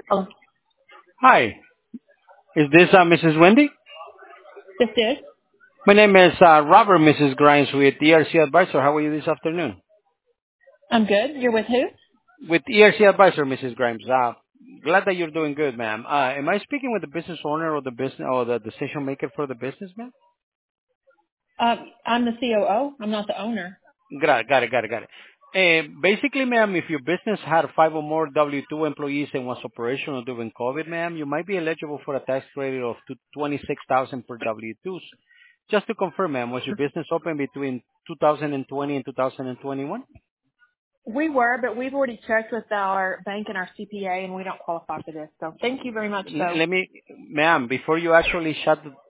Oh, Hi, is this Mrs. Wendy? this is. My name is Robert, Mrs. Grimes with ERC Advisor. How are you this afternoon? I'm good. You're with who? With ERC Advisor, Mrs. Grimes. Glad that you're doing good, ma'am. Am I speaking with the business owner or the business or the decision maker for the business, ma'am? I'm the COO. I'm not the owner. Got it. Basically, ma'am, if your business had five or more W-2 employees and was operational during COVID, ma'am, you might be eligible for a tax credit of 26000 per W-2s. Just to confirm, ma'am, was your business open between 2020 and 2021? We were, but we've already checked with our bank and our CPA, and we don't qualify for this. So thank you very much, though. Let me, ma'am, before you actually shut